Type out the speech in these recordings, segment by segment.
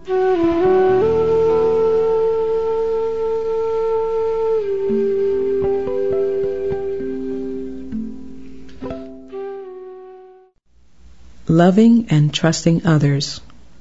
Loving and trusting others.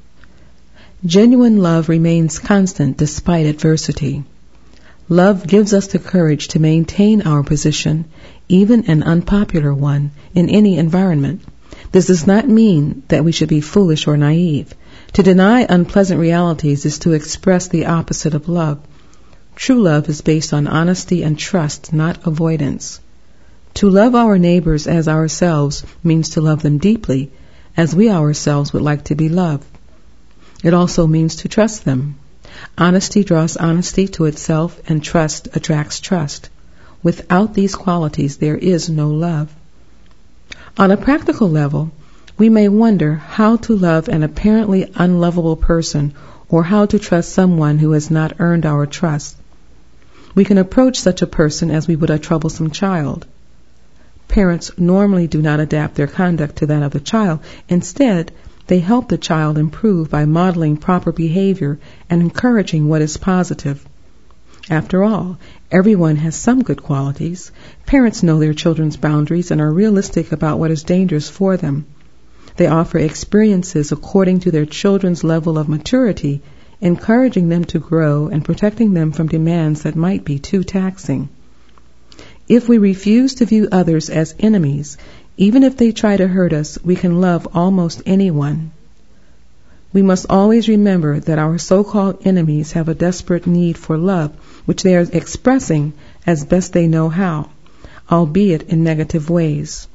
Genuine love remains constant despite adversity. Love gives us the courage to maintain our position, even an unpopular one, in any environment. This does not mean that we should be foolish or naive. To deny unpleasant realities is to express the opposite of love. True love is based on honesty and trust, not avoidance. To love our neighbors as ourselves means to love them deeply, as we ourselves would like to be loved. It also means to trust them. Honesty draws honesty to itself, and trust attracts trust. Without these qualities, there is no love. On a practical level, we may wonder how to love an apparently unlovable person, or how to trust someone who has not earned our trust. We can approach such a person as we would a troublesome child. Parents normally do not adapt their conduct to that of the child. Instead, they help the child improve by modeling proper behavior and encouraging what is positive. After all, everyone has some good qualities. Parents know their children's boundaries and are realistic about what is dangerous for them. They offer experiences according to their children's level of maturity, encouraging them to grow and protecting them from demands that might be too taxing. If we refuse to view others as enemies, even if they try to hurt us, we can love almost anyone. We must always remember that our so-called enemies have a desperate need for love, which they are expressing as best they know how, albeit in negative ways.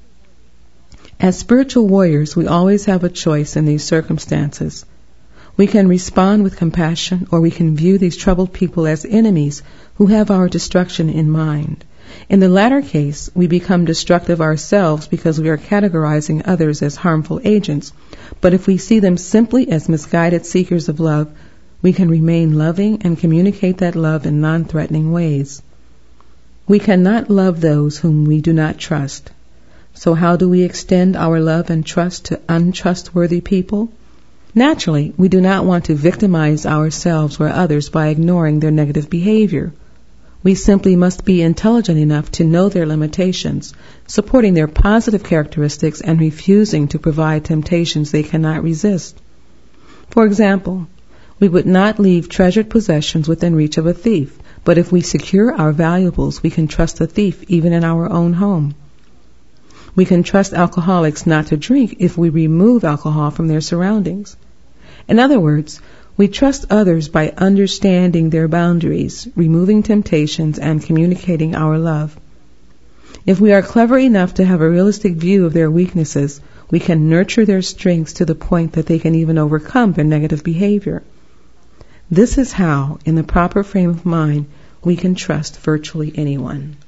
As spiritual warriors, we always have a choice in these circumstances. We can respond with compassion, or we can view these troubled people as enemies who have our destruction in mind. In the latter case, we become destructive ourselves because we are categorizing others as harmful agents. But if we see them simply as misguided seekers of love, we can remain loving and communicate that love in non-threatening ways. We cannot love those whom we do not trust. So how do we extend our love and trust to untrustworthy people? Naturally, we do not want to victimize ourselves or others by ignoring their negative behavior. We simply must be intelligent enough to know their limitations, supporting their positive characteristics and refusing to provide temptations they cannot resist. For example, we would not leave treasured possessions within reach of a thief, but if we secure our valuables, we can trust a thief even in our own home. We can trust alcoholics not to drink if we remove alcohol from their surroundings. In other words, we trust others by understanding their boundaries, removing temptations, and communicating our love. If we are clever enough to have a realistic view of their weaknesses, we can nurture their strengths to the point that they can even overcome their negative behavior. This is how, in the proper frame of mind, we can trust virtually anyone.